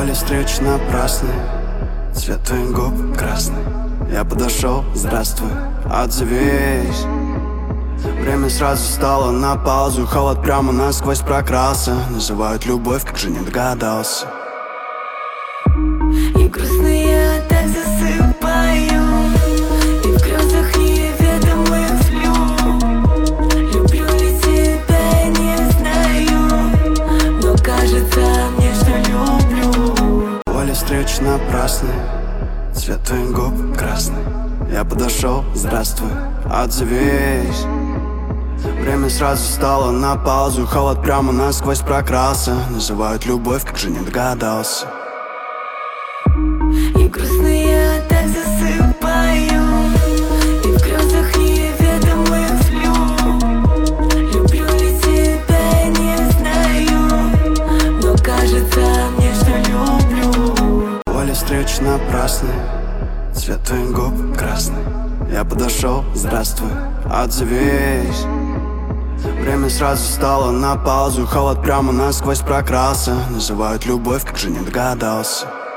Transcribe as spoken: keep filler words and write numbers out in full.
Поле встреч напрасны, цвет твоих губ красный. Я подошел, здравствуй, отзовись. Время сразу стало на паузу, холод прямо насквозь прокрался. Называют любовь, как же не догадался. И грустно я так засыпаю, и в грезах неведомых сплю. Люблю ли тебя, не знаю, но кажется мне, что люблю. Поле встреч напрасны, цвет твоих губ красный. Я подошел, здравствуй, отзовись. Время сразу стало на паузу, холод прямо насквозь прокрался. Называют любовь, как же не догадался. И грустно я так засыпаю, и в грезах неведомых сплю. Люблю ли тебя, не знаю, но кажется мне, что люблю. Поле встреч напрасны, цвет твоих губ красный. Я подошел, здравствуй, отзовись. Время сразу стало на паузу, холод прямо насквозь прокрался. Называют любовь, как же не догадался.